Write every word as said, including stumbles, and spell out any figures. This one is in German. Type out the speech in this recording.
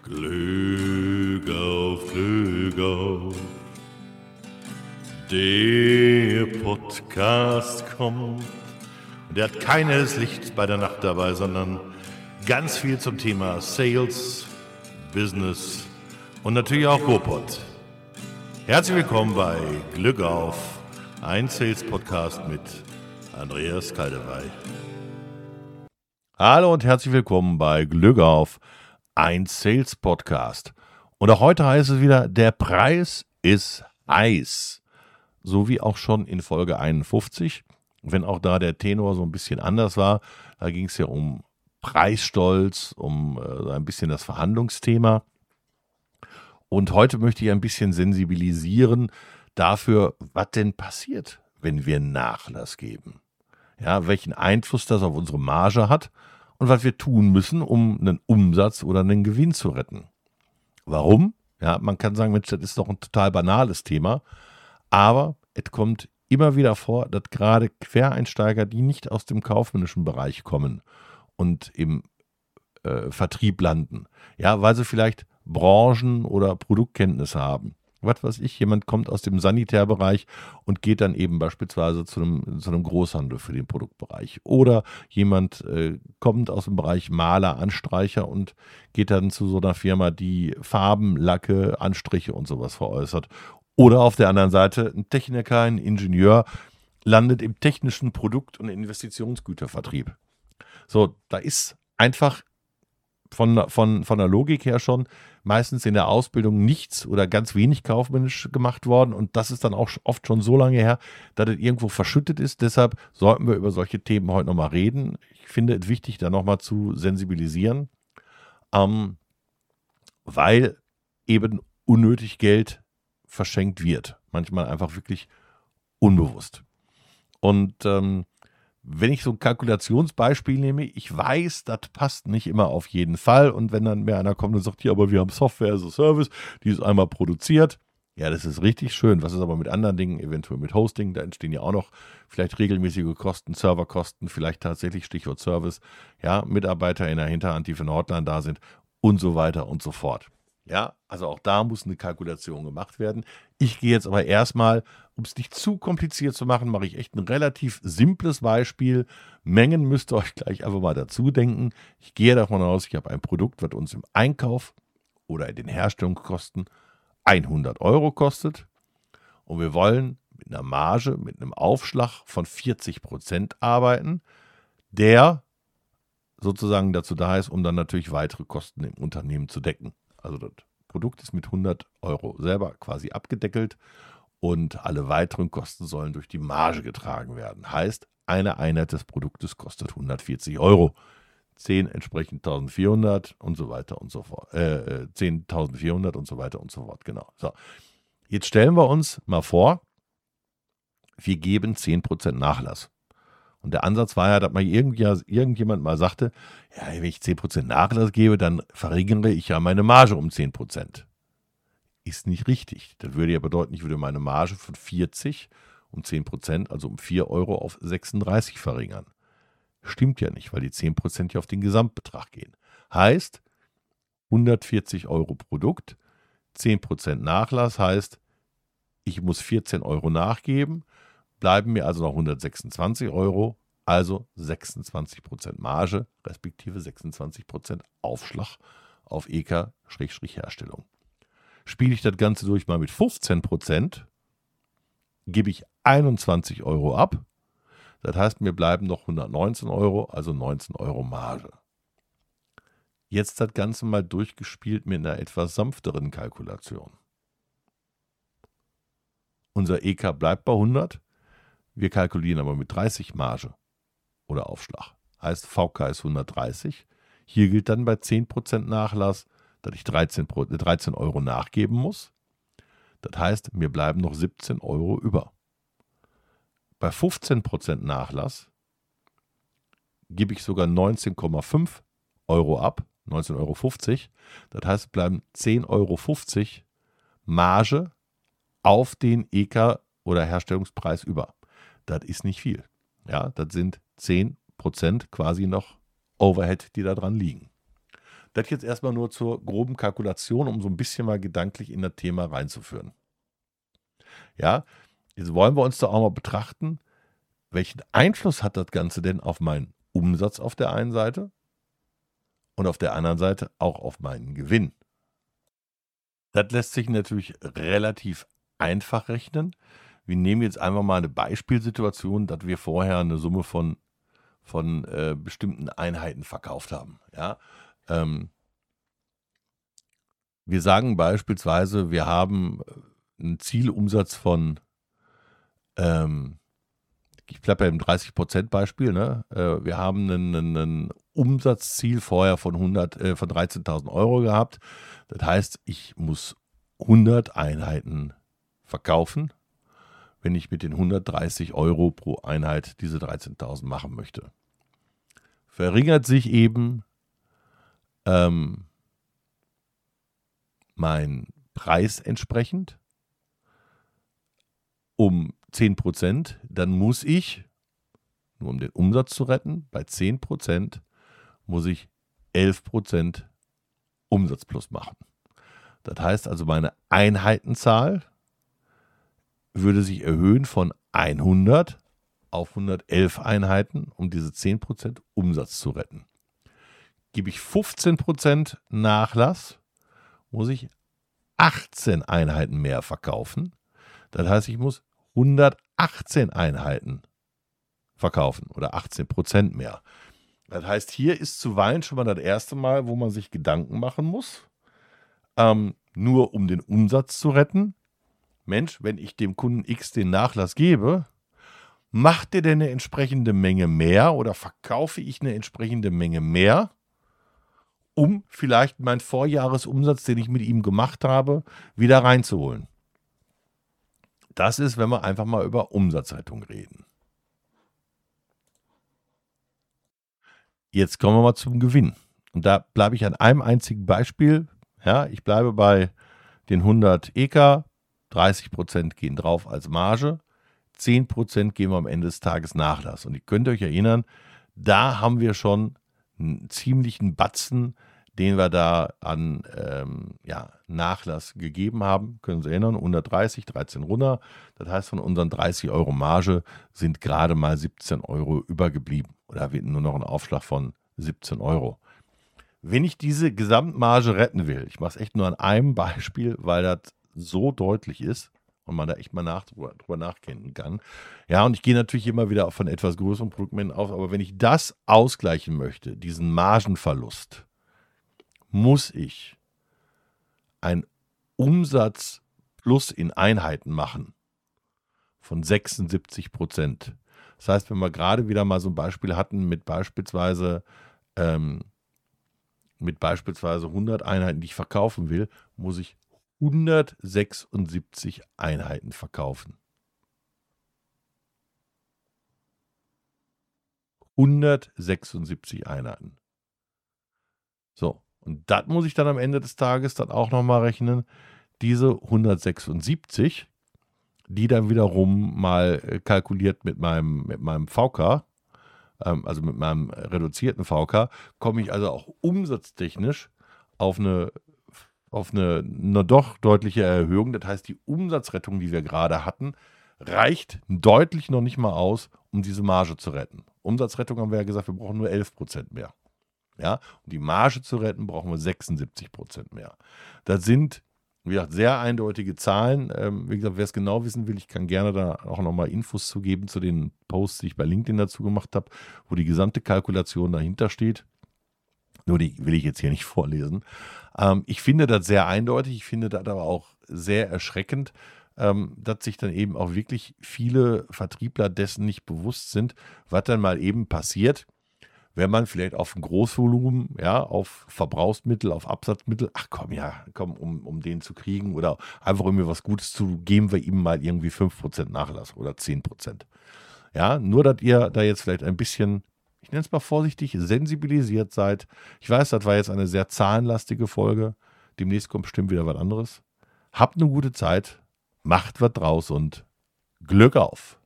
Glück auf, Glück auf, der Podcast kommt. Und der hat keines Licht bei der Nacht dabei, sondern ganz viel zum Thema Sales, Business und natürlich auch Ruhrpott. Herzlich willkommen bei Glück auf, ein Sales-Podcast mit Andreas Kaldewey. Hallo und herzlich willkommen bei Glück auf, ein Sales-Podcast. Und auch heute heißt es wieder, der Preis ist heiß. So wie auch schon in Folge einundfünfzig, wenn auch da der Tenor so ein bisschen anders war. Da ging es ja um Preisstolz, um äh, ein bisschen das Verhandlungsthema. Und heute möchte ich ein bisschen sensibilisieren dafür, was denn passiert, wenn wir Nachlass geben. Ja, welchen Einfluss das auf unsere Marge hat und was wir tun müssen, um einen Umsatz oder einen Gewinn zu retten. Warum? Ja, man kann sagen, Mensch, das ist doch ein total banales Thema, aber es kommt immer wieder vor, dass gerade Quereinsteiger, die nicht aus dem kaufmännischen Bereich kommen und im äh, Vertrieb landen, ja, weil sie vielleicht Branchen- oder Produktkenntnisse haben. Was weiß ich, jemand kommt aus dem Sanitärbereich und geht dann eben beispielsweise zu einem, zu einem Großhandel für den Produktbereich. Oder jemand äh, kommt aus dem Bereich Maler, Anstreicher und geht dann zu so einer Firma, die Farben, Lacke, Anstriche und sowas veräußert. Oder auf der anderen Seite ein Techniker, ein Ingenieur landet im technischen Produkt- und Investitionsgütervertrieb. So, da ist einfach von, von, von der Logik her schon meistens in der Ausbildung nichts oder ganz wenig kaufmännisch gemacht worden. Und das ist dann auch oft schon so lange her, dass es irgendwo verschüttet ist. Deshalb sollten wir über solche Themen heute nochmal reden. Ich finde es wichtig, da nochmal zu sensibilisieren, ähm, weil eben unnötig Geld verschenkt wird. Manchmal einfach wirklich unbewusst. Und ähm, wenn ich so ein Kalkulationsbeispiel nehme, ich weiß, das passt nicht immer auf jeden Fall. Und wenn dann mir einer kommt und sagt, ja, aber wir haben Software as a Service, die ist einmal produziert. Ja, das ist richtig schön. Was ist aber mit anderen Dingen, eventuell mit Hosting? Da entstehen ja auch noch vielleicht regelmäßige Kosten, Serverkosten, vielleicht tatsächlich Stichwort Service. Ja, Mitarbeiter in der Hinterhand, die für eine Hotline da sind und so weiter und so fort. Ja, also auch da muss eine Kalkulation gemacht werden. Ich gehe jetzt aber erstmal, um es nicht zu kompliziert zu machen, mache ich echt ein relativ simples Beispiel. Mengen müsst ihr euch gleich einfach mal dazu denken. Ich gehe davon aus, ich habe ein Produkt, was uns im Einkauf oder in den Herstellungskosten hundert Euro kostet. Und wir wollen mit einer Marge, mit einem Aufschlag von vierzig Prozent arbeiten, der sozusagen dazu da ist, um dann natürlich weitere Kosten im Unternehmen zu decken. Also das Produkt ist mit hundert Euro selber quasi abgedeckelt und alle weiteren Kosten sollen durch die Marge getragen werden. Heißt, eine Einheit des Produktes kostet hundertvierzig Euro. zehn entsprechend eintausendvierhundert und so weiter und so fort. Äh, zehntausendvierhundert und so weiter und so fort. Genau. So. Jetzt stellen wir uns mal vor, wir geben zehn Prozent Nachlass. Und der Ansatz war ja, dass mal irgendjemand mal sagte, ja, wenn ich zehn Prozent Nachlass gebe, dann verringere ich ja meine Marge um zehn Prozent. Ist nicht richtig. Das würde ja bedeuten, ich würde meine Marge von vierzig um zehn Prozent, also um vier Euro auf sechsunddreißig verringern. Stimmt ja nicht, weil die zehn Prozent ja auf den Gesamtbetrag gehen. Heißt, hundertvierzig Euro Produkt, zehn Prozent Nachlass heißt, ich muss vierzehn Euro nachgeben, bleiben mir also noch hundertsechsundzwanzig Euro, also sechsundzwanzig Prozent Marge, respektive sechsundzwanzig Prozent Aufschlag auf E K-Herstellung. Spiele ich das Ganze durch mal mit fünfzehn Prozent, gebe ich einundzwanzig Euro ab. Das heißt, mir bleiben noch hundertneunzehn Euro, also neunzehn Euro Marge. Jetzt das Ganze mal durchgespielt mit einer etwas sanfteren Kalkulation. Unser E K bleibt bei hundert. Wir kalkulieren aber mit dreißig Marge oder Aufschlag. Heißt, V K ist hundertdreißig. Hier gilt dann bei zehn Prozent Nachlass, dass ich dreizehn, dreizehn Euro nachgeben muss. Das heißt, mir bleiben noch siebzehn Euro über. Bei fünfzehn Prozent Nachlass gebe ich sogar neunzehn Komma fünf Euro ab, neunzehn Euro fünfzig. Das heißt, es bleiben zehn Euro fünfzig Marge auf den E K oder Herstellungspreis über. Das ist nicht viel. Ja, das sind zehn Prozent quasi noch Overhead, die da dran liegen. Das jetzt erstmal nur zur groben Kalkulation, um so ein bisschen mal gedanklich in das Thema reinzuführen. Ja, jetzt wollen wir uns doch auch mal betrachten, welchen Einfluss hat das Ganze denn auf meinen Umsatz auf der einen Seite und auf der anderen Seite auch auf meinen Gewinn. Das lässt sich natürlich relativ einfach rechnen. Wir nehmen jetzt einfach mal eine Beispielsituation, dass wir vorher eine Summe von, von äh, bestimmten Einheiten verkauft haben. Ja? Ähm, wir sagen beispielsweise, wir haben einen Zielumsatz von, ähm, ich bleibe beim dreißig Prozent Beispiel, ne? Äh, wir haben einen, einen Umsatzziel vorher von, hundert, äh, von dreizehntausend Euro gehabt. Das heißt, ich muss hundert Einheiten verkaufen, wenn ich mit den hundertdreißig Euro pro Einheit diese dreizehntausend machen möchte. Verringert sich eben ähm, mein Preis entsprechend um zehn Prozent, dann muss ich, nur um den Umsatz zu retten, bei zehn Prozent muss ich elf Prozent Umsatz plus machen. Das heißt also, meine Einheitenzahl würde sich erhöhen von hundert auf hundertelf Einheiten, um diese zehn Prozent Umsatz zu retten. Gebe ich fünfzehn Prozent Nachlass, muss ich achtzehn Einheiten mehr verkaufen. Das heißt, ich muss hundertachtzehn Einheiten verkaufen oder achtzehn Prozent mehr. Das heißt, hier ist zuweilen schon mal das erste Mal, wo man sich Gedanken machen muss, ähm, nur um den Umsatz zu retten. Mensch, wenn ich dem Kunden X den Nachlass gebe, macht der denn eine entsprechende Menge mehr oder verkaufe ich eine entsprechende Menge mehr, um vielleicht meinen Vorjahresumsatz, den ich mit ihm gemacht habe, wieder reinzuholen. Das ist, wenn wir einfach mal über Umsatzrettung reden. Jetzt kommen wir mal zum Gewinn. Und da bleibe ich an einem einzigen Beispiel. Ja, ich bleibe bei den hundert E K, dreißig Prozent gehen drauf als Marge, zehn Prozent geben wir am Ende des Tages Nachlass. Und ihr könnt euch erinnern, da haben wir schon einen ziemlichen Batzen, den wir da an ähm, ja, Nachlass gegeben haben. Können Sie erinnern, hundertdreißig, dreizehn runter. Das heißt, von unseren dreißig Euro Marge sind gerade mal siebzehn Euro übergeblieben. Oder wird nur noch ein Aufschlag von siebzehn Euro. Wenn ich diese Gesamtmarge retten will, ich mache es echt nur an einem Beispiel, weil das so deutlich ist und man da echt mal nach, drüber, drüber nachdenken kann. Ja, und ich gehe natürlich immer wieder von etwas größeren Produktmengen auf, aber wenn ich das ausgleichen möchte, diesen Margenverlust, muss ich einen Umsatz plus in Einheiten machen von sechsundsiebzig Prozent. Das heißt, wenn wir gerade wieder mal so ein Beispiel hatten mit beispielsweise ähm, mit beispielsweise hundert Einheiten, die ich verkaufen will, muss ich hundertsechsundsiebzig Einheiten verkaufen. hundertsechsundsiebzig Einheiten. So, und das muss ich dann am Ende des Tages dann auch nochmal rechnen. Diese hundertsechsundsiebzig, die dann wiederum mal kalkuliert mit meinem, mit meinem V K, ähm, also mit meinem reduzierten V K, komme ich also auch umsatztechnisch auf eine, auf eine, eine doch deutliche Erhöhung. Das heißt, die Umsatzrettung, die wir gerade hatten, reicht deutlich noch nicht mal aus, um diese Marge zu retten. Umsatzrettung haben wir ja gesagt, wir brauchen nur elf Prozent mehr. Ja, um die Marge zu retten, brauchen wir sechsundsiebzig Prozent mehr. Das sind, wie gesagt, sehr eindeutige Zahlen. Ähm, wie gesagt, wer es genau wissen will, ich kann gerne da auch nochmal Infos zu geben zu den Posts, die ich bei LinkedIn dazu gemacht habe, wo die gesamte Kalkulation dahinter steht. Nur die will ich jetzt hier nicht vorlesen. Ähm, ich finde das sehr eindeutig, ich finde das aber auch sehr erschreckend, ähm, dass sich dann eben auch wirklich viele Vertriebler dessen nicht bewusst sind, was dann mal eben passiert, wenn man vielleicht auf ein Großvolumen, ja, auf Verbrauchsmittel, auf Absatzmittel, ach komm, ja, komm, um, um den zu kriegen oder einfach um mir was Gutes zu geben, wir ihm mal irgendwie fünf Prozent Nachlass oder zehn Prozent. Ja, nur, dass ihr da jetzt vielleicht ein bisschen, ich nenne es mal vorsichtig, sensibilisiert seid. Ich weiß, das war jetzt eine sehr zahlenlastige Folge. Demnächst kommt bestimmt wieder was anderes. Habt eine gute Zeit, macht was draus und Glück auf!